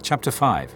Chapter 5.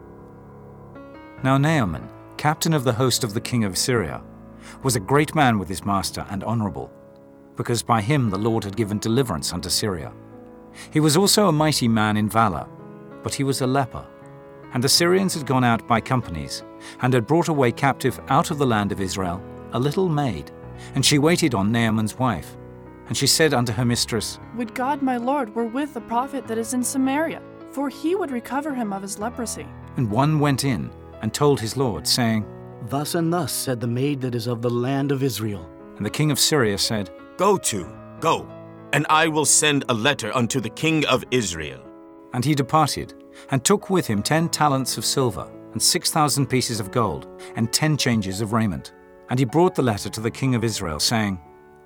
Now Naaman, captain of the host of the king of Syria, was a great man with his master and honorable, because by him the Lord had given deliverance unto Syria. He was also a mighty man in valor, but he was a leper. And the Syrians had gone out by companies, and had brought away captive out of the land of Israel a little maid, and she waited on Naaman's wife. And she said unto her mistress, Would God my Lord were with the prophet that is in Samaria, for he would recover him of his leprosy. And one went in and told his lord, saying, Thus and thus said the maid that is of the land of Israel. And the king of Syria said, Go, and I will send a letter unto the king of Israel. And he departed, and took with him 10 talents of silver, and 6,000 pieces of gold, and 10 changes of raiment. And he brought the letter to the king of Israel, saying,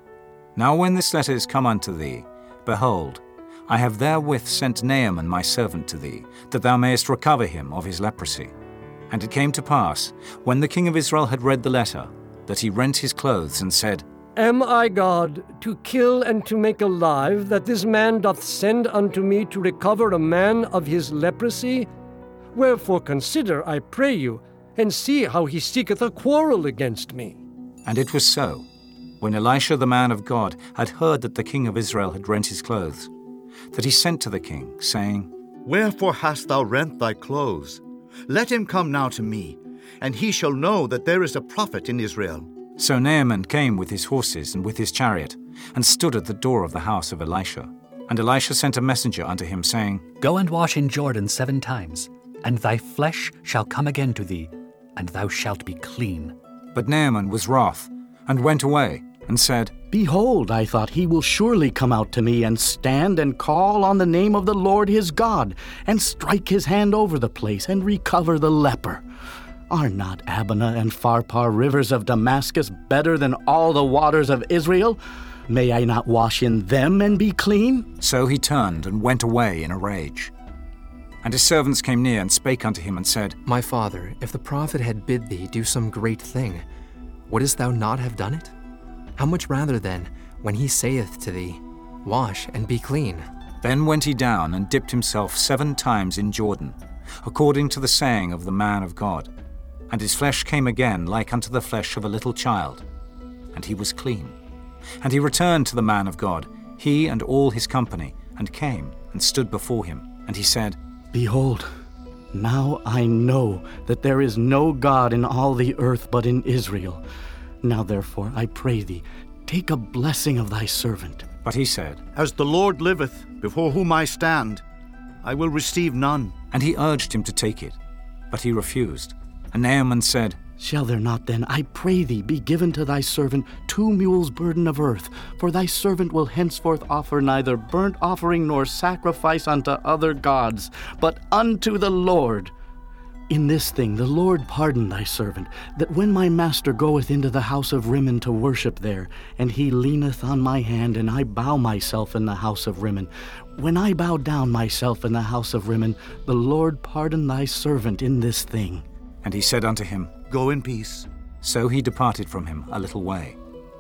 Now when this letter is come unto thee, behold, I have therewith sent Naaman my servant to thee, that thou mayest recover him of his leprosy. And it came to pass, when the king of Israel had read the letter, that he rent his clothes, and said, Am I God, to kill and to make alive, that this man doth send unto me to recover a man of his leprosy? Wherefore consider, I pray you, and see how he seeketh a quarrel against me. And it was so, when Elisha the man of God had heard that the king of Israel had rent his clothes, that he sent to the king, saying, Wherefore hast thou rent thy clothes? Let him come now to me, and he shall know that there is a prophet in Israel. So Naaman came with his horses and with his chariot, and stood at the door of the house of Elisha. And Elisha sent a messenger unto him, saying, Go and wash in Jordan 7 times, and thy flesh shall come again to thee, and thou shalt be clean. But Naaman was wroth, and went away, and said, Behold, I thought he will surely come out to me, and stand and call on the name of the Lord his God, and strike his hand over the place, and recover the leper. Are not Abana and Pharpar rivers of Damascus better than all the waters of Israel? May I not wash in them and be clean? So he turned and went away in a rage. And his servants came near and spake unto him, and said, My father, if the prophet had bid thee do some great thing, wouldest thou not have done it? How much rather then, when he saith to thee, Wash and be clean? Then went he down and dipped himself 7 times in Jordan, according to the saying of the man of God. And his flesh came again like unto the flesh of a little child, and he was clean. And he returned to the man of God, he and all his company, and came and stood before him. And he said, Behold, now I know that there is no God in all the earth but in Israel. Now therefore, I pray thee, take a blessing of thy servant. But he said, As the Lord liveth, before whom I stand, I will receive none. And he urged him to take it, but he refused. And Naaman said, Shall there not then, I pray thee, be given to thy servant 2 mules' burden of earth? For thy servant will henceforth offer neither burnt offering nor sacrifice unto other gods, but unto the Lord. In this thing the Lord pardon thy servant, that when my master goeth into the house of Rimmon to worship there, and he leaneth on my hand, and I bow myself in the house of Rimmon, when I bow down myself in the house of Rimmon, the Lord pardon thy servant in this thing. And he said unto him, Go in peace. So he departed from him a little way.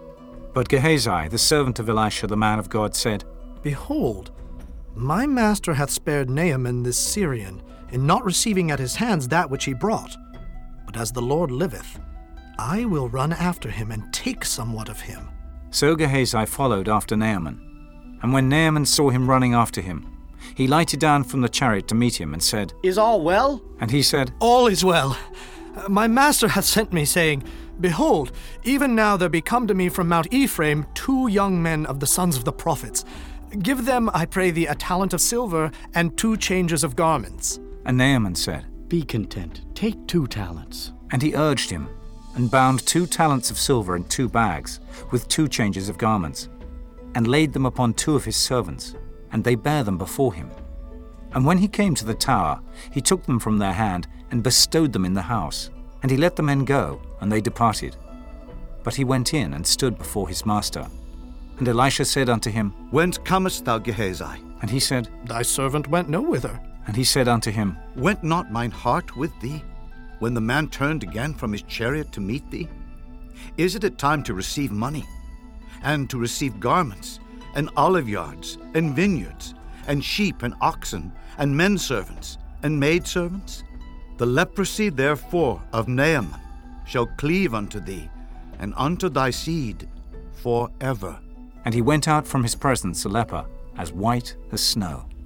But Gehazi, the servant of Elisha the man of God, said, Behold, my master hath spared Naaman this Syrian, in not receiving at his hands that which he brought. But as the Lord liveth, I will run after him and take somewhat of him. So Gehazi followed after Naaman. And when Naaman saw him running after him, he lighted down from the chariot to meet him, and said, Is all well? And he said, All is well. My master hath sent me, saying, Behold, even now there be come to me from Mount Ephraim 2 young men of the sons of the prophets. Give them, I pray thee, a talent of silver and 2 changes of garments. And Naaman said, Be content, take 2 talents. And he urged him, and bound 2 talents of silver in 2 bags, with 2 changes of garments, and laid them upon 2 of his servants, and they bare them before him. And when he came to the tower, he took them from their hand, and bestowed them in the house. And he let the men go, and they departed. But he went in and stood before his master. And Elisha said unto him, Whence comest thou, Gehazi? And he said, Thy servant went no whither. And he said unto him, Went not mine heart with thee, when the man turned again from his chariot to meet thee? Is it a time to receive money, and to receive garments, and oliveyards, and vineyards, and sheep, and oxen, and men servants, and maidservants? The leprosy, therefore, of Naaman shall cleave unto thee, and unto thy seed forever. And he went out from his presence a leper, as white as snow.